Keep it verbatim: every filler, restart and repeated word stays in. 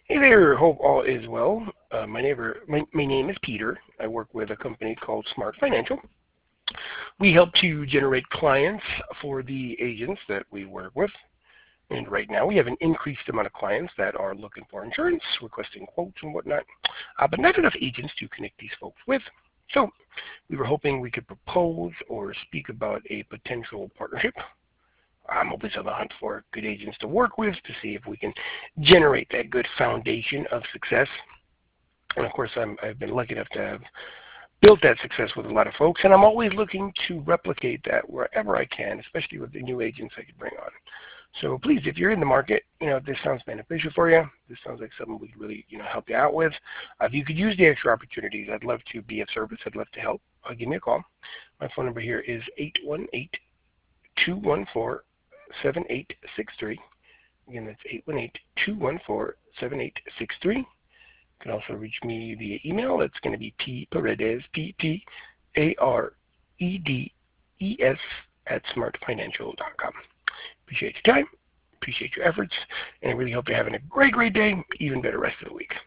Hey there, hope all is well. Uh, my, neighbor, my, my name is Peter. I work with a company called Smart Financial. We help to generate clients for the agents that we work with. And right now we have an increased amount of clients that are looking for insurance, requesting quotes and whatnot, uh, but not enough agents to connect these folks with. So we were hoping we could propose or speak about a potential partnership. I'm always on the hunt for good agents to work with to see if we can generate that good foundation of success. And of course, I'm, I've been lucky enough to have built that success with a lot of folks, and I'm always looking to replicate that wherever I can, especially with the new agents I could bring on. So please, if you're in the market, you know, if this sounds beneficial for you, this sounds like something we could really, you know, help you out with. Uh, if you could use the extra opportunities, I'd love to be of service. I'd love to help. Uh, give me a call. My phone number here is eight one eight, two one four, seven eight six three. Again, that's eight one eight, two one four, seven eight six three. You can also reach me via email. That's going to be P Paredes, P P A R E D E S at smart financial dot com. Appreciate your time, appreciate your efforts, and I really hope you're having a great, great day, even better rest of the week.